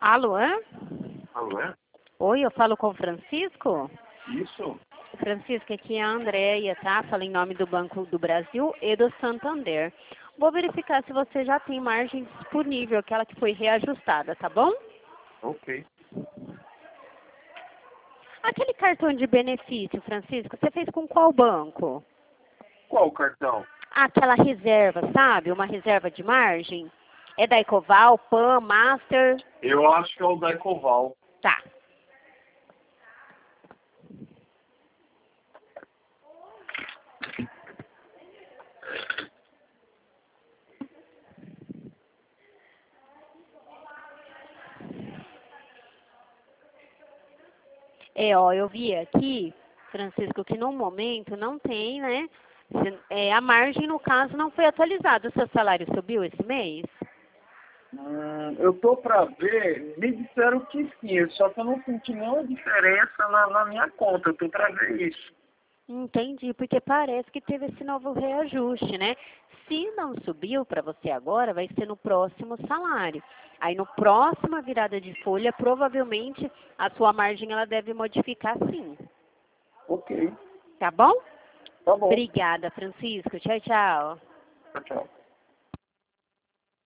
Alô? Alô, é? Oi, eu falo com o Francisco? Isso? Francisco, aqui é a Andréia, tá? Falo em nome do Banco do Brasil e do Santander. Vou verificar se você já tem margem disponível, aquela que foi reajustada, tá bom? Ok. Aquele cartão de benefício, Francisco, você fez com qual banco? Qual cartão? Aquela reserva, sabe? Uma reserva de margem. É da Ecoval, PAN, Master? Eu acho que é o da Ecoval. Tá. Eu vi aqui, Francisco, que no momento não tem, né? A margem, no caso, não foi atualizada. O seu salário subiu esse mês? Eu tô pra ver, me disseram que sim, só que eu não senti nenhuma diferença na minha conta, eu tô pra ver isso. Entendi, porque parece que teve esse novo reajuste, né? Se não subiu para você agora, vai ser no próximo salário. Aí no próxima virada de folha, provavelmente a sua margem ela deve modificar sim. Ok, Tá bom? tá bom. Obrigada, Francisco. Tchau, tchau. Tchau, tchau.